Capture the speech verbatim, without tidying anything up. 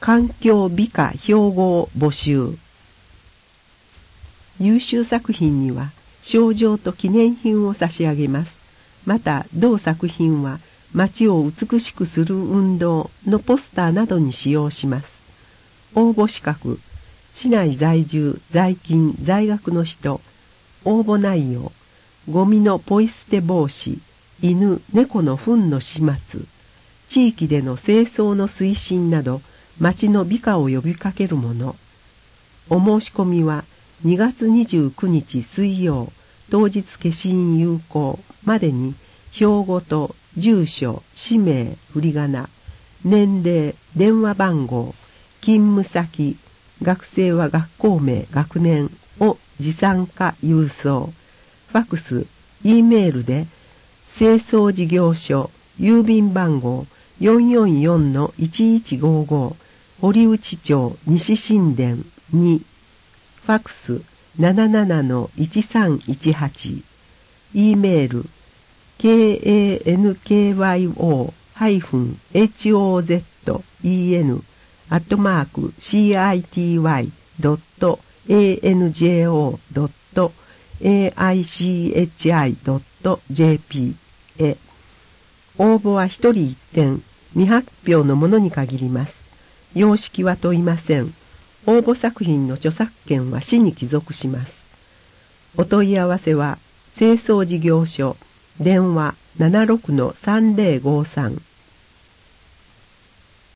環境美化標語を募集。優秀作品には賞状と記念品を差し上げます。また同作品は街を美しくする運動のポスターなどに使用します。応募資格、市内在住、在勤、在学の人。応募内容、ゴミのポイ捨て防止、犬、猫の糞の始末、地域での清掃の推進など、町の美化を呼びかけるもの。お申し込みはにがつにじゅうくにち水曜、当日消印有効までに、標語と住所、氏名、振り仮名、年齢、電話番号、勤務先、学生は学校名、学年を持参か郵送、ファクス、Eメールで、清掃事業所、郵便番号 よんよんよんのいちいちごご、堀内町西新田に、ファクス ななななのいちさんいちはち、Eメール、kankyo-hozen アットマーク シーアイティーワイドットエーエヌジェーオードットエーアイシーエイチアイドットジェーピー へ。応募は一人一点、未発表のものに限ります。様式は問いません。応募作品の著作権は市に帰属します。お問い合わせは、清掃事業所、電話 ななろくのさんぜろごさん